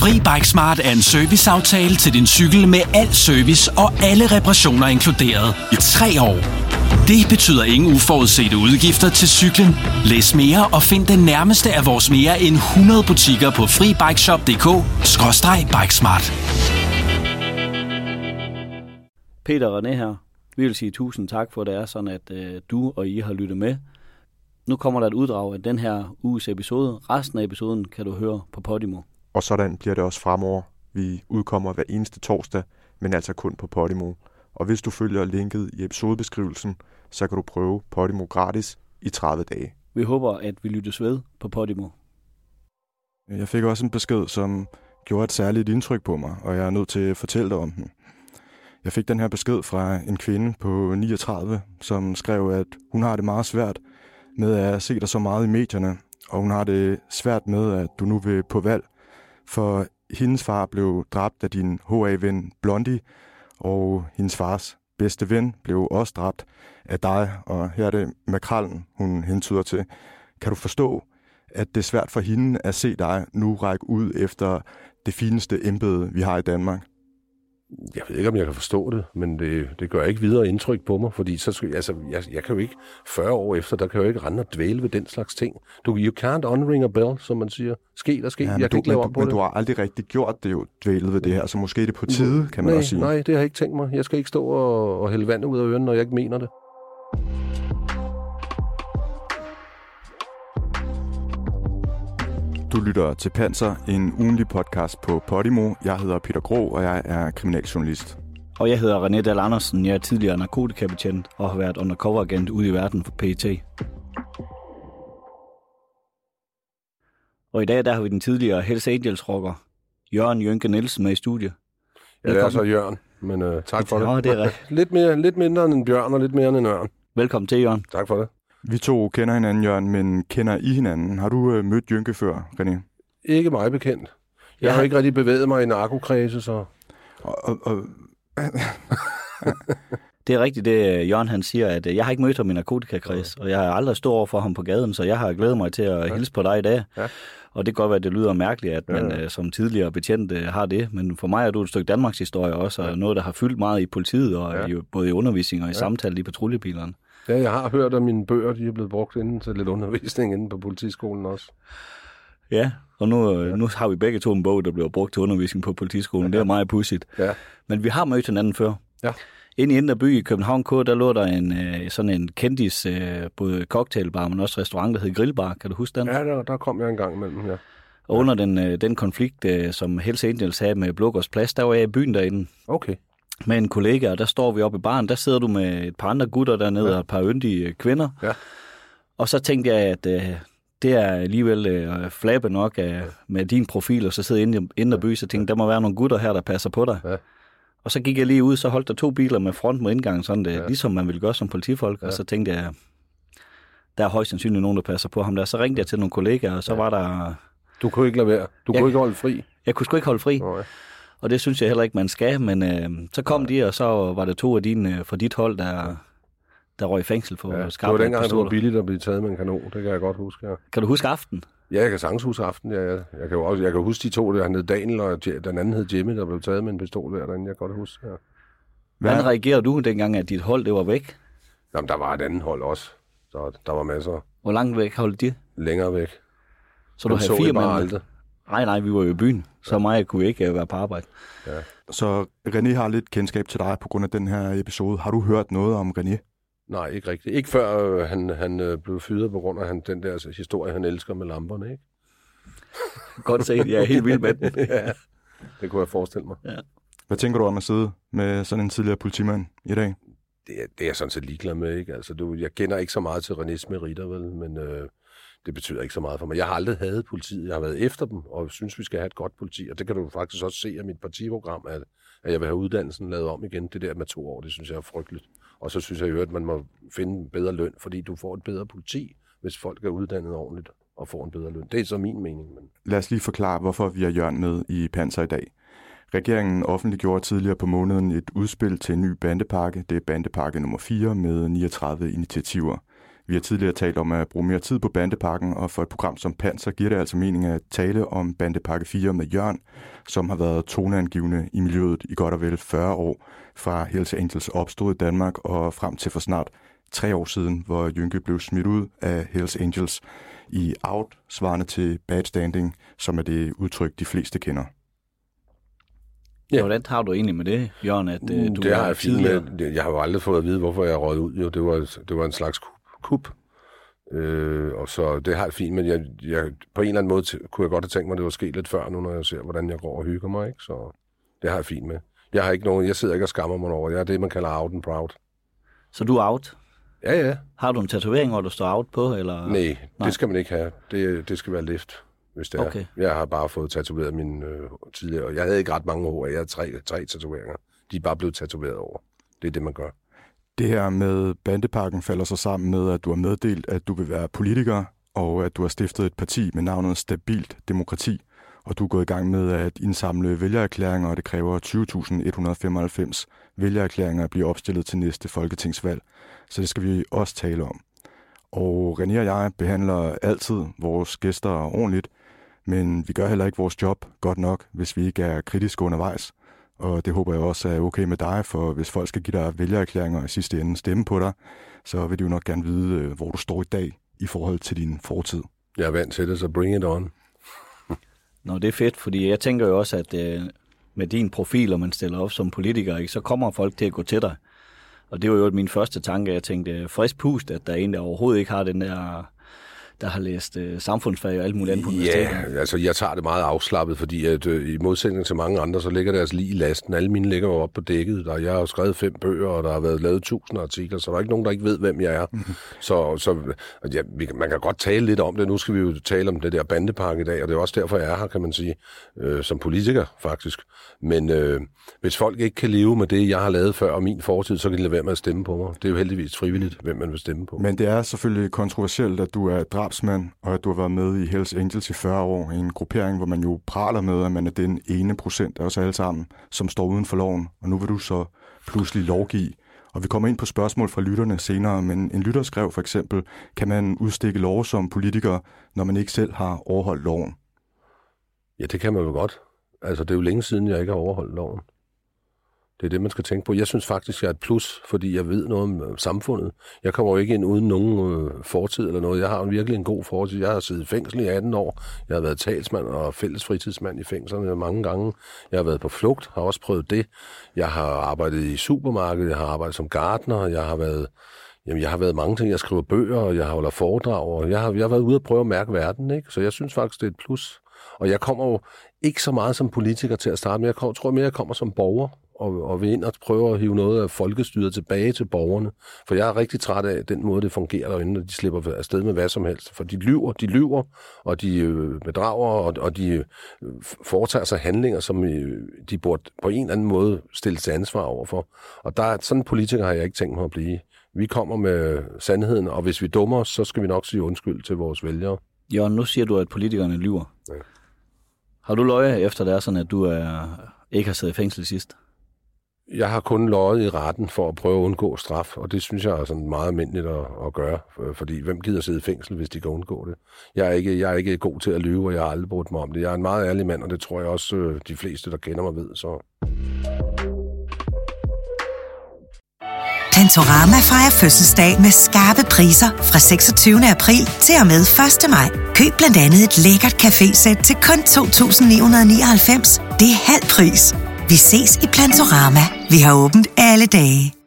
FriBikeSmart er en serviceaftale til din cykel med al service og alle reparationer inkluderet i 3 år. Det betyder ingen uforudsete udgifter til cyklen. Læs mere og find den nærmeste af vores mere end 100 butikker på FriBikeShop.dk/Bikesmart. Peter og René her. Vi vil sige tusind tak for, at det er sådan, at du og I har lyttet med. Nu kommer der et uddrag af den her uges episode. Resten af episoden kan du høre på Podimo. Og sådan bliver det også fremover. Vi udkommer hver eneste torsdag, men altså kun på Podimo. Og hvis du følger linket i episodebeskrivelsen, så kan du prøve Podimo gratis i 30 dage. Vi håber, at vi lyttes ved på Podimo. Jeg fik også en besked, som gjorde et særligt indtryk på mig, og jeg er nødt til at fortælle dig om den. Jeg fik den her besked fra en kvinde på 39, som skrev, at hun har det meget svært med at se dig så meget i medierne, og hun har det svært med, at du nu vil på valg, for hendes far blev dræbt af din HA-ven Blondie, og hendes fars bedste ven blev også dræbt af dig, og her er det makrallen, hun hentyder til. Kan du forstå, at det er svært for hende at se dig nu række ud efter det fineste embede, vi har i Danmark? Jeg ved ikke, om jeg kan forstå det, men det gør ikke videre indtryk på mig, fordi jeg kan jo ikke 40 år efter, der kan jeg jo ikke rende og dvæle ved den slags ting. You can't unring a bell, som man siger. Ske der ske, ja, jeg kan ikke lave om på det. Men du har aldrig rigtig gjort det jo, dvælet ved det her, så måske er det på tide, kan man også sige. Nej, det har jeg ikke tænkt mig. Jeg skal ikke stå og hælde vand ud af ørerne, når jeg ikke mener det. Du lytter til Panser, en ugenlig podcast på Podimo. Jeg hedder Peter Grå, og jeg er kriminaljournalist. Og jeg hedder René Dahl Andersen. Jeg er tidligere narkotikabetjent og har været undercover-agent ude i verden for PET. Og i dag der har vi den tidligere Hells Angels-rocker Jørgen Jønke Nielsen med i studiet. Ja, det er så Jørgen, men tak for det. Ja, det er rigtigt. lidt mindre end en bjørn og lidt mere end en ørn. Velkommen til, Jørgen. Tak for det. Vi to kender hinanden, Jørgen, men kender I hinanden? Har du mødt Jønke før, René? Ikke meget bekendt. Jeg har ikke rigtig bevæget mig i narkokredse, så... Det er rigtigt, det Jørgen han siger, at jeg har ikke mødt ham i narkotikakreds, og jeg har aldrig stået over for ham på gaden, så jeg har glædet mig til at hilse på dig i dag. Ja. Og det kan godt være, at det lyder mærkeligt, at man som tidligere betjent har det, men for mig er du et stykke Danmarks historie også, og noget, der har fyldt meget i politiet, og både i undervisning og i samtale i patruljebilerne. Ja, jeg har hørt, at mine bøger de er blevet brugt inden til lidt undervisning inde på politiskolen også. Ja, og nu har vi begge to en bog, der bliver brugt til undervisning på politiskolen. Det er meget pudsigt. Ja. Men vi har mødt hinanden før. Ja. Inde i Indre By i København K, der lå der sådan en kendis, både cocktailbar, men også restaurant, der hed Grillbar. Kan du huske den? Ja, der kom jeg en gang imellem, ja. Og under den konflikt, som Hells Angels havde med Blågårds Plads, der var jeg i byen derinde. Okay. Med en kollega, og der står vi oppe i baren, der sidder du med et par andre gutter dernede, og et par yndige kvinder. Ja. Og så tænkte jeg, at det er alligevel flabbe nok med din profil, og så sidder jeg inde i Indre By, så tænkte der må være nogle gutter her, der passer på dig. Ja. Og så gik jeg lige ud, så holdt der 2 biler med front mod indgang, sådan det, ligesom man ville gøre som politifolk, og så tænkte jeg, der er højst sandsynligt nogen, der passer på ham der. Så ringte jeg til nogle kollegaer, og så var der... Du kunne ikke lade være. Du kunne ikke holde fri. Jeg kunne sgu ikke holde fri. Okay. Og det synes jeg heller ikke, man skal, men så kom de, og så var der 2 af dine fra dit hold, der røg i fængsel for skarpe pistoler. Det var dengang, det var billigt at blive taget med en kanon, det kan jeg godt huske. Ja. Kan du huske aften? Ja, jeg kan sagtens huske aften. Jeg kan huske de 2, der hed Daniel, og den anden hed Jimmy, der blev taget med en pistol derinde, jeg kan godt huske. Ja. Hvordan reagerede du dengang, at dit hold det var væk? Jamen, der var et andet hold også, så der var masser. Hvor langt væk holdt de? Længere væk. Så du havde 4 mænd? Nej, vi var jo i byen, så mig kunne ikke være på arbejde. Ja. Så René har lidt kendskab til dig på grund af den her episode. Har du hørt noget om René? Nej, ikke rigtigt. Ikke før han blev fyret på grund af den der historie, han elsker med lamperne, ikke? Godt set, jeg er helt vild med den. Ja, det kunne jeg forestille mig. Ja. Hvad tænker du om at sidde med sådan en tidligere politimand i dag? Det er jeg sådan set ligeglad med, ikke? Altså, jeg kender ikke så meget til Renés meritter, vel, men det betyder ikke så meget for mig. Jeg har aldrig hadet politiet. Jeg har været efter dem, og synes, vi skal have et godt politi. Og det kan du faktisk også se af mit partiprogram, at jeg vil have uddannelsen lavet om igen. Det der med 2 år, det synes jeg er frygteligt. Og så synes jeg jo, at man må finde en bedre løn, fordi du får et bedre politi, hvis folk er uddannet ordentligt og får en bedre løn. Det er så min mening. Men... Lad os lige forklare, hvorfor vi har Jørgen med i Panser i dag. Regeringen offentliggjorde tidligere på måneden et udspil til en ny bandepakke. Det er bandepakke nummer 4 med 39 initiativer. Vi har tidligere talt om at bruge mere tid på Bandepakken, og for et program som Panser giver det altså mening at tale om Bandepakke 4 med Jørn, som har været toneangivende i miljøet i godt og vel 40 år, fra Hells Angels opstod i Danmark og frem til for snart 3 år siden, hvor Jynke blev smidt ud af Hells Angels i Out, svarende til Bad Standing, som er det udtryk, de fleste kender. Ja. Hvordan har du egentlig med det, Jørgen, at du det har jeg fint med. Jeg har jo aldrig fået at vide, hvorfor jeg røget ud. Jo, det var en slags kup. Og så det har jeg fint, men jeg på en eller anden måde kunne jeg godt have tænkt mig, at det var sket lidt før nu, når jeg ser, hvordan jeg går og hygger mig. Ikke? Så det har jeg fint med. Jeg sidder ikke og skammer mig over. Jeg er det, man kalder out and proud. Så du er out? Ja. Har du en tatovering, hvor du står out på? Eller? Nej, det skal man ikke have. Det skal være lift, hvis det er. Jeg har bare fået tatoveret mine tidligere. Jeg havde ikke ret mange år. Jeg havde 3 tatoveringer. De er bare blevet tatoveret over. Det er det, man gør. Det her med Bandepakken falder så sammen med, at du har meddelt, at du vil være politiker, og at du har stiftet et parti med navnet Stabilt Demokrati, og du er gået i gang med at indsamle vælgererklæringer, og det kræver 20.195 vælgererklæringer at blive opstillet til næste folketingsvalg. Så det skal vi også tale om. Og René og jeg behandler altid vores gæster ordentligt, men vi gør heller ikke vores job godt nok, hvis vi ikke er kritiske undervejs. Og det håber jeg også er okay med dig, for hvis folk skal give dig vælgererklæringer og i sidste ende stemme på dig, så vil de jo nok gerne vide, hvor du står i dag i forhold til din fortid. Jeg er vant til det, så bring it on. Nå, det er fedt, fordi jeg tænker jo også, at med din profil, og man stiller op som politiker, ikke, så kommer folk til at gå til dig. Og det var jo min første tanke. Jeg tænkte, frisk pust, at der er en, der overhovedet ikke har den der har læst samfundsfag og alt muligt andet på universitetet. Ja, altså jeg tager det meget afslappet, fordi at, i modsætning til mange andre, så ligger deres lige i lasten. Alle mine ligger jo oppe på dækket. Jeg har jo skrevet 5 bøger, og der har været lavet 1000 artikler, så der er ikke nogen, der ikke ved, hvem jeg er. Så man kan godt tale lidt om det. Nu skal vi jo tale om det der Bandepakke i dag, og det er også derfor, jeg er her, kan man sige, som politiker faktisk. Men hvis folk ikke kan leve med det, jeg har lavet før og min fortid, så kan de lade være med at stemme på mig. Det er jo heldigvis frivilligt, hvem man vil stemme på. Men det er selvfølgelig kontroversielt, at du er drabsmand, og at du har været med i Hells Angels i 40 år, i en gruppering, hvor man jo praler med, at man er den 1% af os alle sammen, som står uden for loven. Og nu vil du så pludselig lovgive. Og vi kommer ind på spørgsmål fra lytterne senere, men en lytter skrev for eksempel, kan man udstikke lov som politiker, når man ikke selv har overholdt loven? Ja, det kan man jo godt. Altså, det er jo længe siden, jeg ikke har overholdt loven. Det er det, man skal tænke på. Jeg synes faktisk, jeg er et plus, fordi jeg ved noget om samfundet. Jeg kommer jo ikke ind uden nogen fortid eller noget. Jeg har virkelig en god fortid. Jeg har siddet i fængsel i 18 år. Jeg har været talsmand og fælles fritidsmand i fængslerne mange gange. Jeg har været på flugt, har også prøvet det. Jeg har arbejdet i supermarkedet, jeg har arbejdet som gartner, jeg har været mange ting. Jeg skriver bøger, og jeg holder foredrag, og jeg har været ude og prøve at mærke verden, ikke? Så jeg synes faktisk, det er et plus. Og jeg kommer jo ikke så meget som politiker til at starte, men jeg tror mere, jeg kommer som borger og vil ind og prøve at hive noget af folkestyret tilbage til borgerne. For jeg er rigtig træt af den måde, det fungerer derinde, når de slipper afsted med hvad som helst. For de lyver, og de bedrager, og de foretager sig handlinger, som de burde på en eller anden måde stille til ansvar overfor. Og sådan en politiker har jeg ikke tænkt mig at blive. Vi kommer med sandheden, og hvis vi dummer os, så skal vi nok sige undskyld til vores vælgere. Jørgen, nu siger du, at politikerne lyver. Ja. Har du løjet efter det er sådan, at du ikke har siddet i fængsel sidst? Jeg har kun løjet i retten for at prøve at undgå straf, og det synes jeg er sådan meget almindeligt at gøre, fordi hvem gider sidde i fængsel, hvis de kan undgå det? Jeg er ikke god til at lyve, og jeg har aldrig brugt mig om det. Jeg er en meget ærlig mand, og det tror jeg også de fleste, der kender mig, ved. Så. Plantorama fejrer fødselsdag med skarpe priser fra 26. april til og med 1. maj. Køb blandt andet et lækkert cafésæt til kun 2.999. Det er halv pris. Vi ses i Plantorama. Vi har åbent alle dage.